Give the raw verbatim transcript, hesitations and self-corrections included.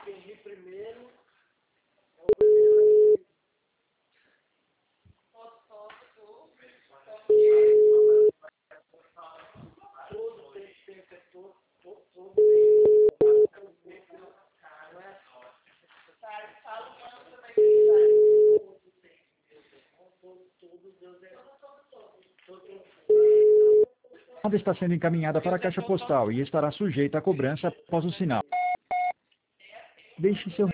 Está sendo encaminhada para a caixa postal e estará sujeita a cobrança após o sinal. Deixe seu